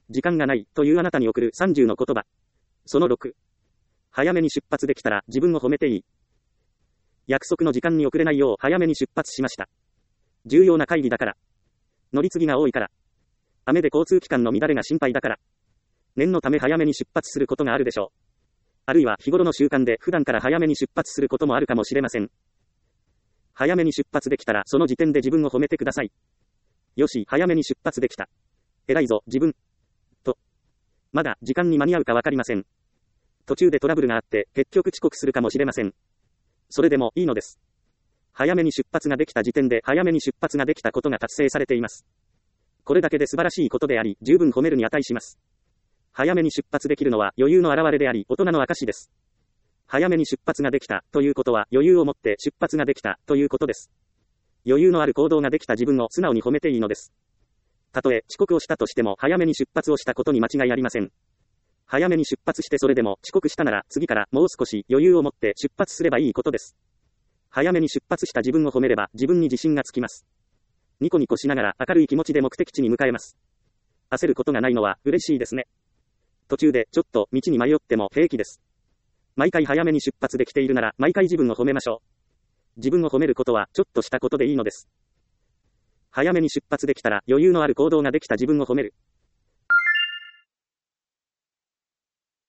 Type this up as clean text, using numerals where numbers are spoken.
時間がない、というあなたに送る30の言葉。その6。早めに出発できたら自分を褒めていい。約束の時間に遅れないよう早めに出発しました。重要な会議だから。乗り継ぎが多いから。雨で交通機関の乱れが心配だから。念のため早めに出発することがあるでしょう。あるいは日頃の習慣で普段から早めに出発することもあるかもしれません。早めに出発できたらその時点で自分を褒めてください。よし、早めに出発できた。偉いぞ、自分。と。まだ時間に間に合うかわかりません。途中でトラブルがあって結局遅刻するかもしれません。それでもいいのです。早めに出発ができた時点で早めに出発ができたことが達成されています。これだけで素晴らしいことであり、十分褒めるに値します。早めに出発できるのは余裕の表れであり、大人の証です。早めに出発ができたということは余裕を持って出発ができたということです。余裕のある行動ができた自分を素直に褒めていいのです。たとえ遅刻をしたとしても早めに出発をしたことに間違いありません。早めに出発してそれでも遅刻したなら次からもう少し余裕を持って出発すればいいことです。早めに出発した自分を褒めれば自分に自信がつきます。ニコニコしながら明るい気持ちで目的地に向かえます。焦ることがないのは嬉しいですね。途中でちょっと道に迷っても平気です。毎回早めに出発できているなら毎回自分を褒めましょう。自分を褒めることはちょっとしたことでいいのです。早めに出発できたら余裕のある行動ができた自分を褒める。